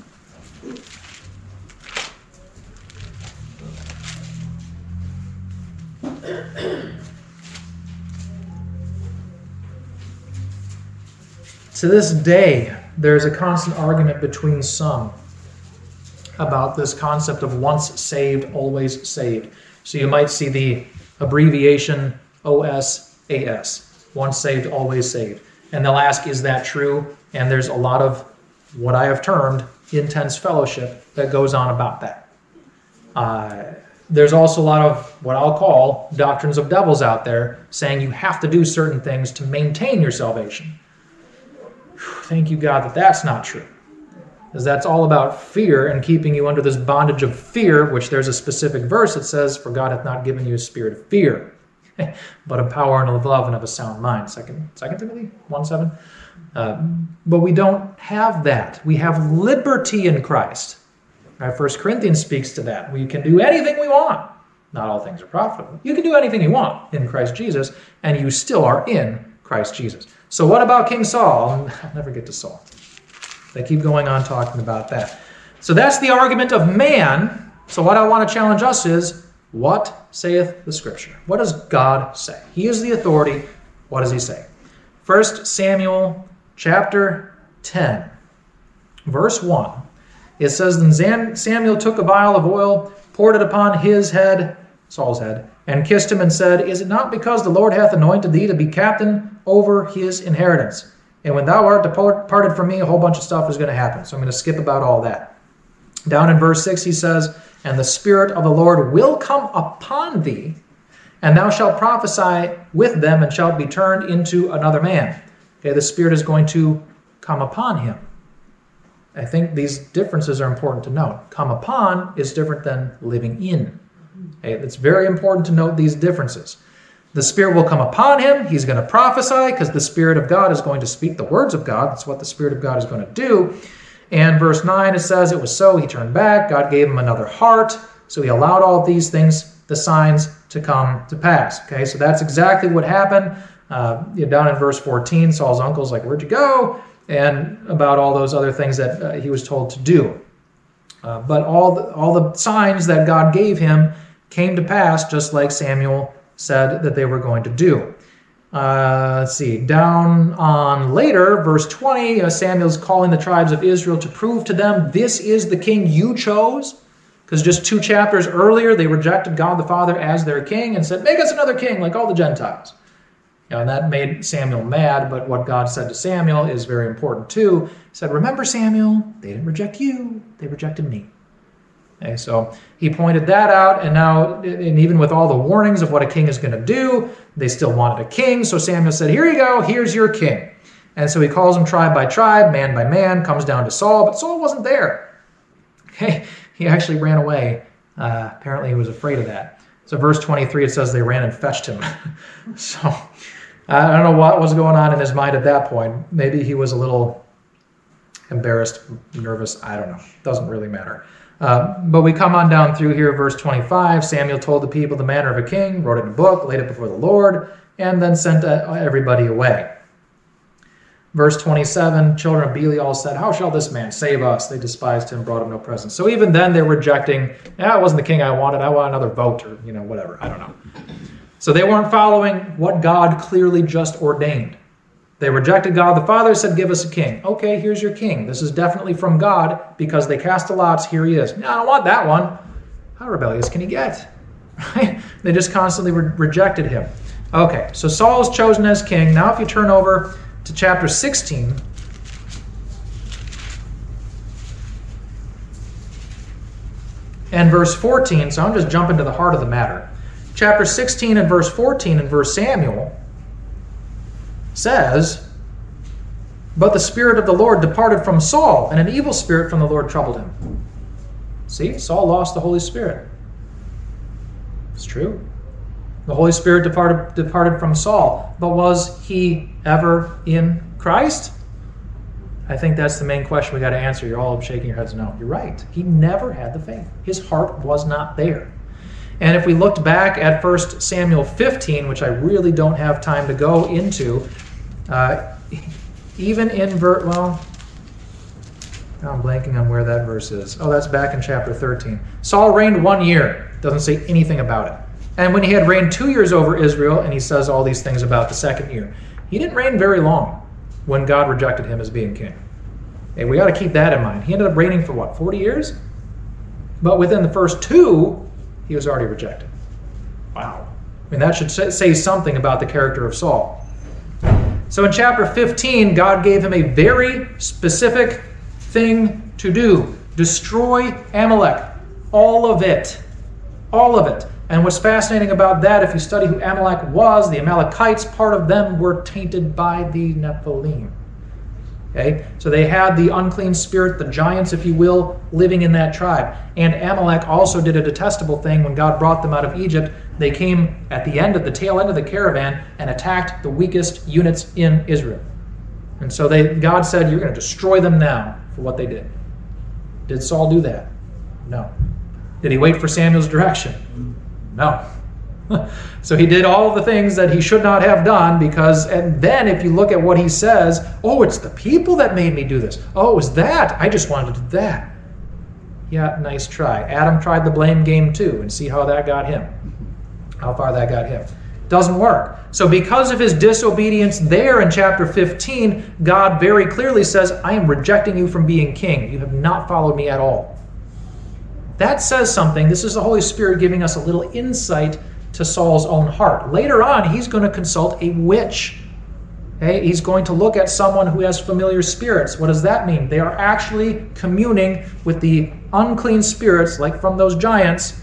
To this day, there's a constant argument between some about this concept of once saved, always saved. So you might see the abbreviation OSAS, once saved, always saved. And they'll ask, is that true? And there's a lot of what I have termed intense fellowship that goes on about that. There's also a lot of what I'll call doctrines of devils out there saying you have to do certain things to maintain your salvation. Thank you, God, that that's not true. Because that's all about fear and keeping you under this bondage of fear, which there's a specific verse that says, for God hath not given you a spirit of fear, but of power and of love and of a sound mind. 2 Timothy 1:7. But we don't have that. We have liberty in Christ. Right? 1 Corinthians speaks to that. We can do anything we want. Not all things are profitable. You can do anything you want in Christ Jesus, and you still are in Christ Jesus. So what about King Saul? I'll never get to Saul. They keep going on talking about that. So that's the argument of man. So what I want to challenge us is, what saith the Scripture? What does God say? He is the authority. What does He say? 1 Samuel chapter 10, verse 1. It says, Then Samuel took a vial of oil, poured it upon his head, Saul's head, and kissed him and said, Is it not because the Lord hath anointed thee to be captain over his inheritance? And when thou art departed from me, a whole bunch of stuff is going to happen. So I'm going to skip about all that. Down in verse 6 he says, And the Spirit of the Lord will come upon thee, and thou shalt prophesy with them, and shalt be turned into another man. Okay, the Spirit is going to come upon him. I think these differences are important to note. Come upon is different than living in. Okay, it's very important to note these differences. The Spirit will come upon him. He's going to prophesy because the Spirit of God is going to speak the words of God. That's what the Spirit of God is going to do. And verse 9, it says, It was so, he turned back. God gave him another heart. So he allowed all of these things, the signs, to come to pass. Okay, so that's exactly what happened. Down in verse 14, Saul's uncle's like, Where'd you go? And about all those other things that he was told to do. But all the signs that God gave him came to pass, just like Samuel said that they were going to do. Let's see, down on later, verse 20, Samuel's calling the tribes of Israel to prove to them, this is the king you chose. Because just 2 chapters earlier, they rejected God the Father as their king and said, make us another king like all the Gentiles. And that made Samuel mad, but what God said to Samuel is very important too. He said, remember, Samuel, they didn't reject you, they rejected me. Okay, so he pointed that out, and now, and even with all the warnings of what a king is going to do, they still wanted a king. So Samuel said, here you go, here's your king. And so he calls them tribe by tribe, man by man, comes down to Saul, but Saul wasn't there. Okay, he actually ran away. Apparently he was afraid of that. So verse 23, it says they ran and fetched him. So I don't know what was going on in his mind at that point. Maybe he was a little embarrassed, nervous, I don't know. Doesn't really matter. But we come on down through here, verse 25. Samuel told the people the manner of a king, wrote it in a book, laid it before the Lord, and then sent everybody away. Verse 27, children of Belial said, how shall this man save us? They despised him, brought him no presents. So even then they're rejecting, it wasn't the king I wanted, I want another vote, or whatever, I don't know. So they weren't following what God clearly just ordained. They rejected God the Father, said, give us a king. Okay, here's your king. This is definitely from God because they cast the lots. Here he is. No, I don't want that one. How rebellious can he get? Right? They just constantly rejected him. Okay, so Saul is chosen as king. Now if you turn over to chapter 16, and verse 14, so I'm just jumping to the heart of the matter. Chapter 16 and verse 14 in verse Samuel says, but the Spirit of the Lord departed from Saul, and an evil spirit from the Lord troubled him. See, Saul lost the Holy Spirit. It's true. The Holy Spirit departed from Saul, but was he ever in Christ? I think that's the main question we got to answer. You're all shaking your heads no. You're right. He never had the faith. His heart was not there. And if we looked back at 1 Samuel 15, which I really don't have time to go into, even in I'm blanking on where that verse is. Oh, that's back in chapter 13. Saul reigned 1 year. Doesn't say anything about it. And when he had reigned 2 years over Israel, and he says all these things about the second year, he didn't reign very long when God rejected him as being king. And we got to keep that in mind. He ended up reigning for 40 years? But within the first 2, he was already rejected. Wow. I mean, that should say something about the character of Saul. So in chapter 15, God gave him a very specific thing to do. Destroy Amalek. All of it. All of it. And what's fascinating about that, if you study who Amalek was, the Amalekites, part of them were tainted by the Nephilim. Okay? So they had the unclean spirit, the giants, if you will, living in that tribe. And Amalek also did a detestable thing when God brought them out of Egypt. They came at the tail end of the caravan and attacked the weakest units in Israel. And so God said, you're going to destroy them now for what they did. Did Saul do that? No. Did he wait for Samuel's direction? No. So he did all of the things that he should not have done and then if you look at what he says, it's the people that made me do this. Oh, it was that. I just wanted to do that. Yeah, nice try. Adam tried the blame game too, and see how that got him. How far that got him. Doesn't work. So because of his disobedience there in chapter 15, God very clearly says, I am rejecting you from being king. You have not followed me at all. That says something. This is the Holy Spirit giving us a little insight to Saul's own heart. Later on, he's going to consult a witch. Okay? He's going to look at someone who has familiar spirits. What does that mean? They are actually communing with the unclean spirits, like from those giants,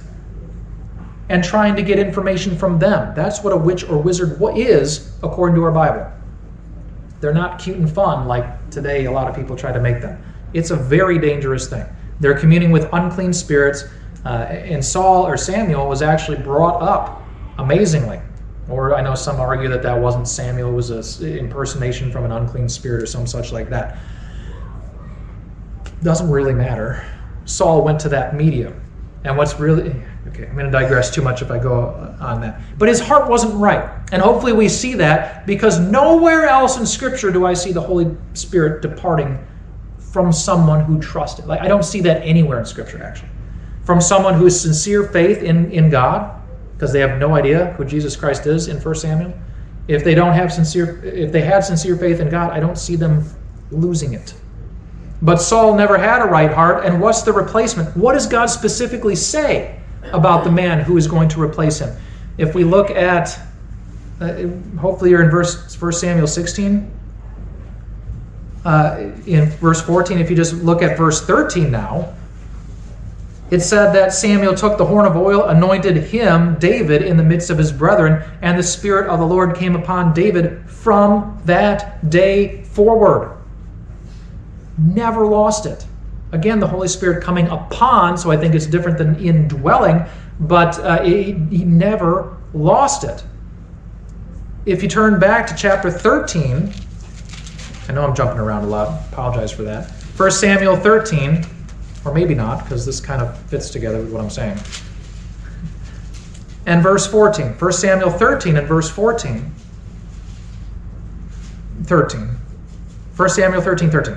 and trying to get information from them. That's what a witch or wizard is, according to our Bible. They're not cute and fun like today a lot of people try to make them. It's a very dangerous thing. They're communing with unclean spirits, and Samuel was actually brought up amazingly. Or I know some argue that wasn't Samuel, it was an impersonation from an unclean spirit or some such like that. Doesn't really matter. Saul went to that medium. And what's really... Okay, I'm going to digress too much if I go on that. But his heart wasn't right. And hopefully we see that because nowhere else in Scripture do I see the Holy Spirit departing from someone who trusted. I don't see that anywhere in Scripture, actually. From someone who has sincere faith in God, because they have no idea who Jesus Christ is in 1 Samuel. If they had sincere faith in God, I don't see them losing it. But Saul never had a right heart, and what's the replacement? What does God specifically say about the man who is going to replace him? If we look at, hopefully you're in 1 Samuel 16, in verse 14, if you just look at verse 13 now, it said that Samuel took the horn of oil, anointed him, David, in the midst of his brethren, and the Spirit of the Lord came upon David from that day forward. Never lost it. Again, the Holy Spirit coming upon, so I think it's different than indwelling, but he never lost it. If you turn back to chapter 13, I know I'm jumping around a lot, apologize for that. 1 Samuel 13, or maybe not, because this kind of fits together with what I'm saying. And verse 14, 1 Samuel 13 and verse 14. 1 Samuel 13.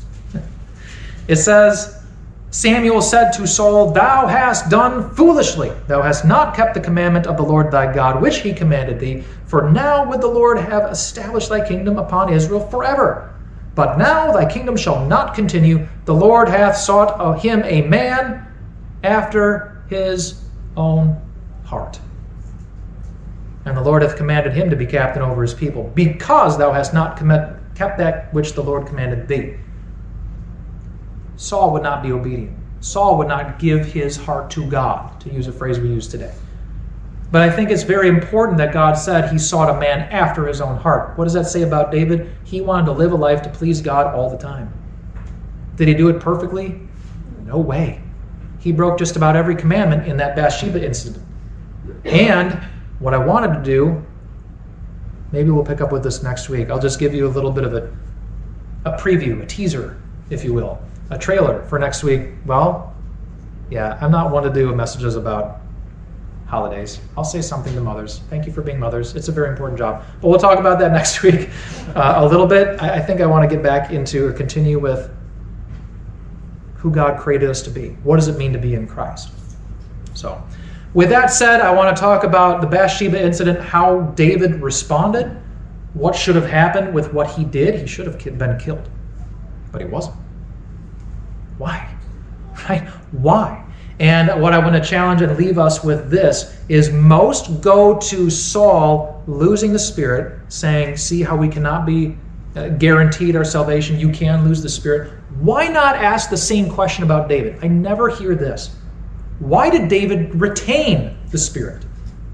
It says, Samuel said to Saul, "Thou hast done foolishly. Thou hast not kept the commandment of the Lord thy God, which he commanded thee. For now would the Lord have established thy kingdom upon Israel forever. But now thy kingdom shall not continue. The Lord hath sought of him a man after his own heart. And the Lord hath commanded him to be captain over his people, because thou hast not kept that which the Lord commanded thee." Saul would not be obedient. Saul would not give his heart to God, to use a phrase we use today. But I think it's very important that God said he sought a man after his own heart. What does that say about David? He wanted to live a life to please God all the time. Did he do it perfectly? No way. He broke just about every commandment in that Bathsheba incident. And what I wanted to do, maybe we'll pick up with this next week. I'll just give you a little bit of a preview, a teaser, if you will. A trailer for next week. Well, yeah, I'm not one to do messages about holidays. I'll say something to mothers. Thank you for being mothers. It's a very important job. But we'll talk about that next week a little bit. I think I want to get back into or continue with who God created us to be. What does it mean to be in Christ? So, with that said, I want to talk about the Bathsheba incident, how David responded, what should have happened with what he did. He should have been killed, but he wasn't. Why? Right? Why? And what I want to challenge and leave us with this is most go to Saul losing the Spirit, saying, see how we cannot be guaranteed our salvation. You can lose the Spirit. Why not ask the same question about David? I never hear this. Why did David retain the Spirit?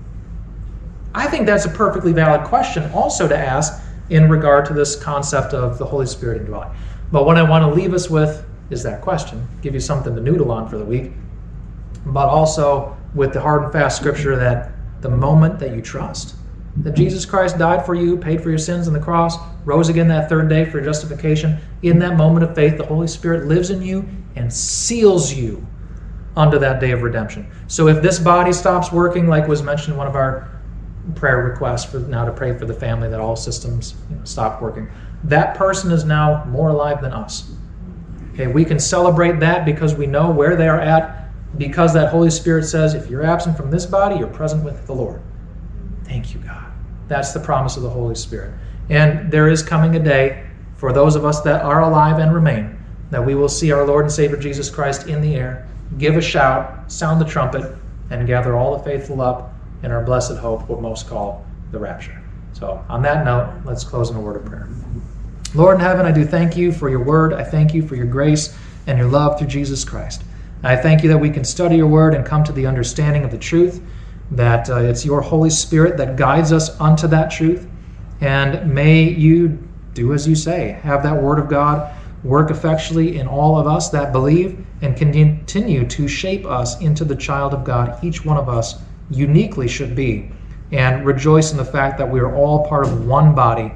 I think that's a perfectly valid question also to ask in regard to this concept of the Holy Spirit indwelling. But what I want to leave us with is that question, give you something to noodle on for the week, but also with the hard and fast scripture that the moment that you trust that Jesus Christ died for you, paid for your sins on the cross, rose again that third day for justification, in that moment of faith, the Holy Spirit lives in you and seals you unto that day of redemption. So if this body stops working, like was mentioned in one of our prayer requests for now to pray for the family, that all systems stop working, that person is now more alive than us. Okay, we can celebrate that because we know where they are at, because that Holy Spirit says, if you're absent from this body, you're present with the Lord. Thank you, God. That's the promise of the Holy Spirit. And there is coming a day for those of us that are alive and remain, that we will see our Lord and Savior Jesus Christ in the air, give a shout, sound the trumpet, and gather all the faithful up in our blessed hope, what most call the rapture. So on that note, let's close in a word of prayer. Lord in heaven, I do thank you for your word. I thank you for your grace and your love through Jesus Christ. I thank you that we can study your word and come to the understanding of the truth, that it's your Holy Spirit that guides us unto that truth. And may you do as you say, have that word of God work effectually in all of us that believe, and continue to shape us into the child of God each one of us uniquely should be, and rejoice in the fact that we are all part of one body,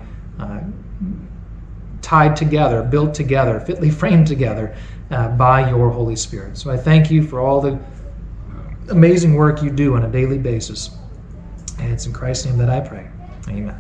tied together, built together, fitly framed together by your Holy Spirit. So I thank you for all the amazing work you do on a daily basis. And it's in Christ's name that I pray. Amen.